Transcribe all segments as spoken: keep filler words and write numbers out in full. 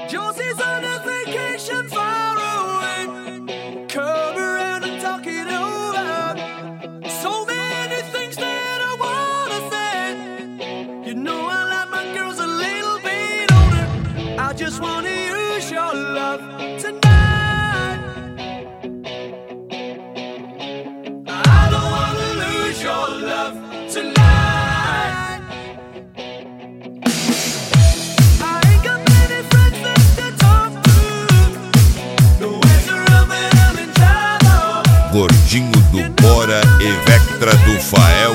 Josie's on a vacation far away. Come around and talk it over. So many things that I wanna say. You know I like my girls a little bit older. I just wanna use your love tonight. I don't wanna lose your love tonight. Gordinho do Bora e Vectra do Fael.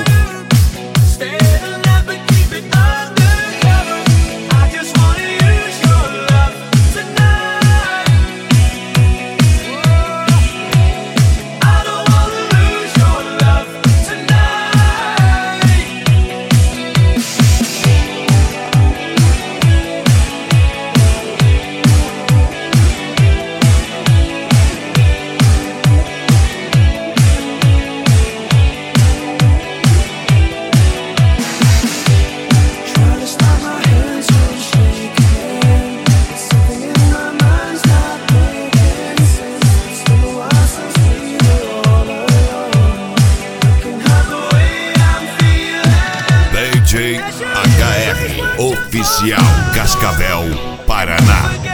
D J H R Oficial Cascavel, Paraná.